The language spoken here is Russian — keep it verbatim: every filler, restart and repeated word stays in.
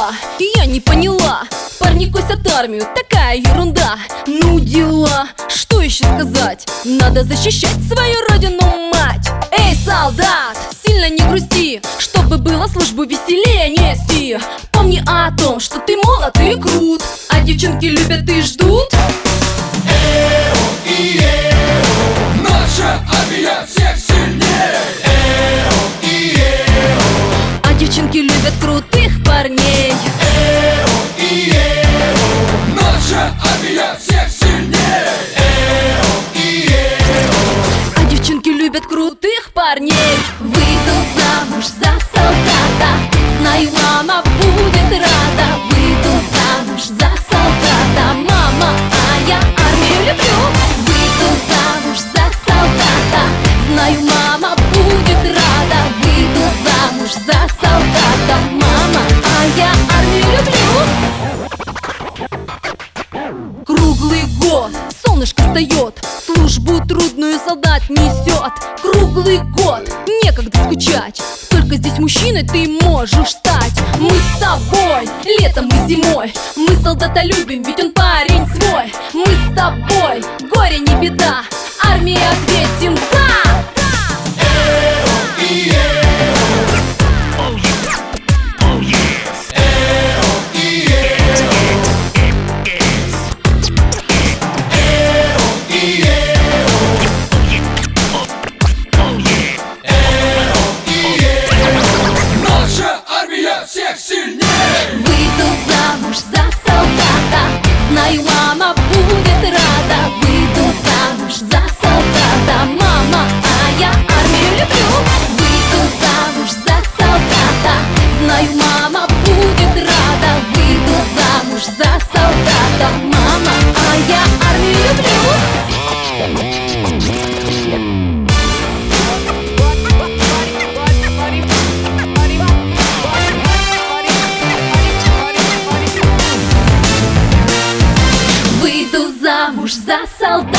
дела? Я не поняла. Парни косят армию, такая ерунда. Ну дела, что еще сказать? Надо защищать свою родину, мать. Эй, солдат, сильно не грусти, чтобы было службу веселее нести. Помни о том, что ты молод и крут, а девчонки любят и ждут. Эу и эу, наша армия всех сильнее. Эу и эу, а девчонки любят крутых парней. Эу и эу, наша армия всех сильнее. Эу и эу, а девчонки любят крутых парней. Выйду замуж за солдата, знаю, мама будет рада. Выйду замуж за солдата, мама, а я армию люблю. Выйду замуж за солдата, знаю, мама будет рада. Выйду замуж за солдата, мама, а я армию люблю. Круглый год солнышко встает, службу трудную солдат несет. Круглый год, некогда скучать, только здесь мужчиной ты можешь стать. Мы с тобой, летом и зимой, мы солдата любим, ведь он парень свой. Мы с тобой, горе не беда, армии ответим да. Эу и эу, Эу и эу, Эу и эу, Эу и эу, наша армия всех сильнее. Выйду замуж за солдата, знаю, мама будет рада. Выйду замуж за солдата, мама, а я армию люблю. Выйду замуж за солдата, знаю, мама будет рада. Выйду замуж за солдата, мама, а я армию люблю. Выйду замуж за солдата.